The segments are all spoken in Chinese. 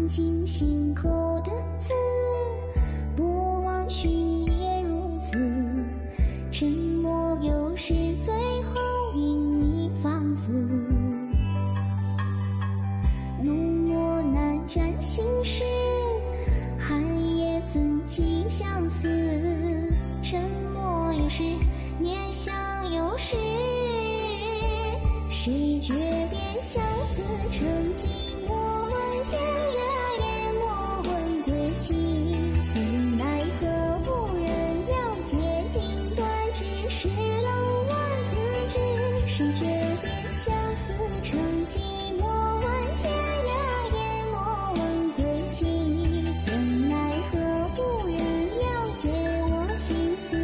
尽心口的字，不忘许也如此。沉默有时最后因你放肆，浓墨难沾心事，寒夜怎寄相思。沉默有时，念想有时，谁诀别相思成寂寞？问天涯，夜莫问归期。怎奈何无人了解，尽断只是冷暖自知。谁诀别相思成寂寞？问天涯，夜莫问归期。怎奈何无人了解我心思。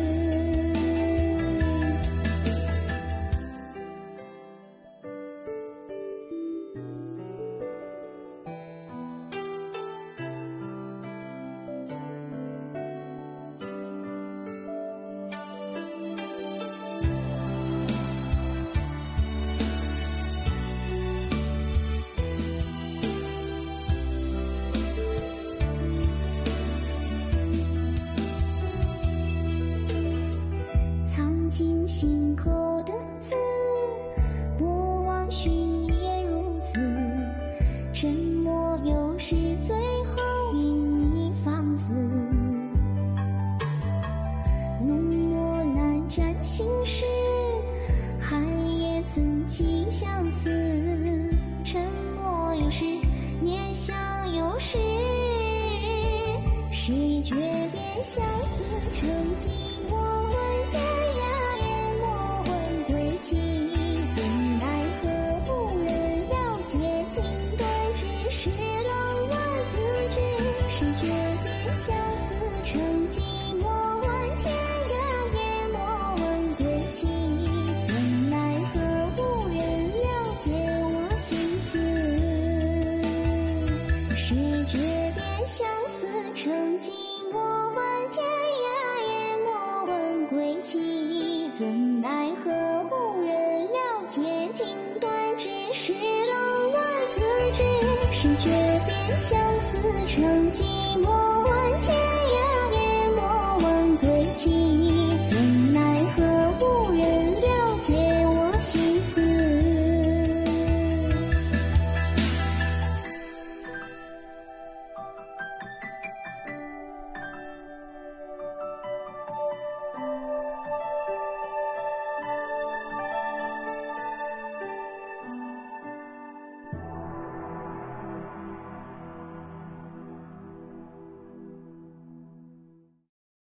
藏进心口的字，不忘许也如此。沉默有时最后因你放肆，浓墨难沾心事，寒夜怎寄相思。沉默有时，念想有时，谁诀别相思成寂寞？问天涯，夜莫问归期。怎奈何无人了解，尽断只是冷暖自知。谁诀别相思成寂寞？问天涯，夜莫问归期。怎奈何无人了解我心思。谁诀别相思成寂寞？问天涯，夜莫问归期。怎奈何无人了解，尽断只是冷暖自知。谁诀别相思成寂寞？问天涯，夜莫问归期。怎奈何无人了解我心